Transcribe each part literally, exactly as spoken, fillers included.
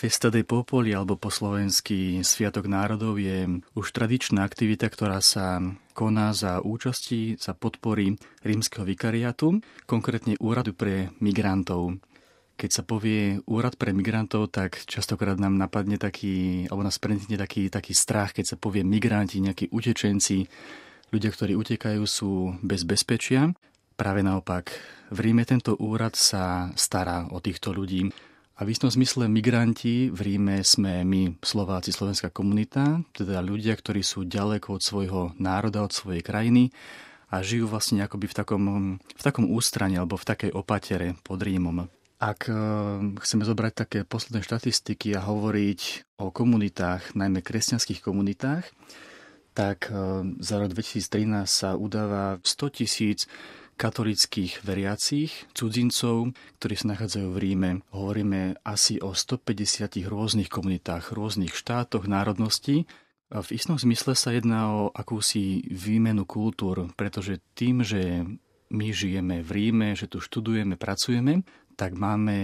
Festa dei Popoli, alebo po slovensky Sviatok národov, je už tradičná aktivita, ktorá sa koná za účasti, za podpory rímskeho vikariátu, konkrétne úradu pre migrantov. Keď sa povie úrad pre migrantov, tak častokrát nám napadne taký, alebo nás prenikne taký, taký strach, keď sa povie migranti, nejakí utečenci, ľudia, ktorí utekajú, sú bez bezpečia. Práve naopak, v Ríme tento úrad sa stará o týchto ľudí. A v istom zmysle migranti v Ríme sme my, Slováci, slovenská komunita, teda ľudia, ktorí sú ďaleko od svojho národa, od svojej krajiny a žijú vlastne akoby v takom, v takom ústrane alebo v takej opatere pod Rímom. Ak chceme zobrať také posledné štatistiky a hovoriť o komunitách, najmä kresťanských komunitách, tak za rok dvetisíctrinásť sa udáva stotisíc katolíckych veriacich cudzincov, ktorí sa nachádzajú v Ríme. Hovoríme asi o stopäťdesiat rôznych komunitách, rôznych štátoch, národností. A v istom zmysle sa jedná o akúsi výmenu kultúr, pretože tým, že my žijeme v Ríme, že tu študujeme, pracujeme, tak máme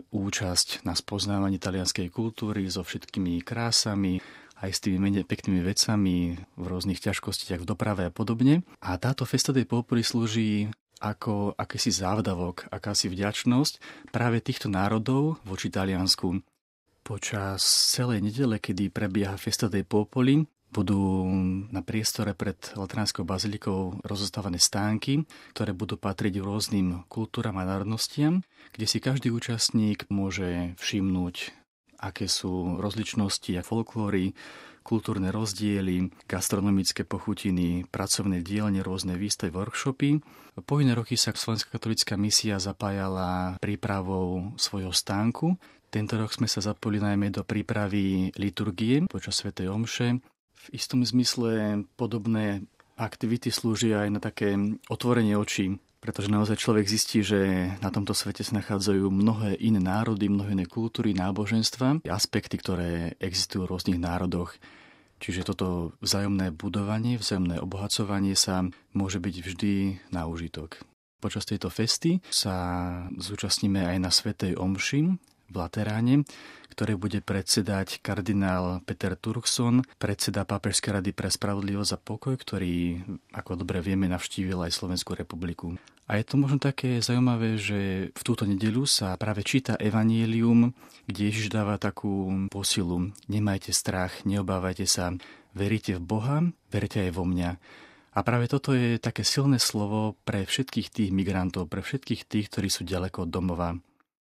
účasť na spoznávaní talianskej kultúry so všetkými krásami, aj s tými menej peknými vecami v rôznych ťažkostiach v doprave a podobne. A táto Festa dei Popoli slúži ako akýsi závdavok, akási vďačnosť práve týchto národov voči Taliansku. Počas celej nedele, kedy prebieha Festa dei Popoli, budú na priestore pred Lateránskou bazilikou rozostávané stánky, ktoré budú patriť rôznym kultúram a národnostiam, kde si každý účastník môže všimnúť, aké sú rozličnosti a folklóry, kultúrne rozdiely, gastronomické pochutiny, pracovné dielne, rôzne výstavy, workshopy. Po iné roky sa Slovenská katolícka misia zapájala prípravou svojho stánku. Tento rok sme sa zapojili najmä do prípravy liturgie počas svätej omše. V istom zmysle podobné aktivity slúžia aj na také otvorenie očí, pretože naozaj človek zistí, že na tomto svete sa nachádzajú mnohé iné národy, mnohé iné kultúry, náboženstva, aspekty, ktoré existujú v rôznych národoch. Čiže toto vzájomné budovanie, vzájomné obohacovanie sa môže byť vždy na úžitok. Počas tejto festy sa zúčastníme aj na svätej omši v Lateráne, ktoré bude predsedať kardinál Peter Turkson, predseda Pápežskej rady pre spravodlivosť a pokoj, ktorý, ako dobre vieme, navštívil aj Slovenskú republiku. A je to možno také zaujímavé, že v túto nedeľu sa práve číta Evangelium, kde Ježiš dáva takú posilu. Nemajte strach, neobávajte sa, veríte v Boha, verite aj vo mňa. A práve toto je také silné slovo pre všetkých tých migrantov, pre všetkých tých, ktorí sú ďaleko od domova.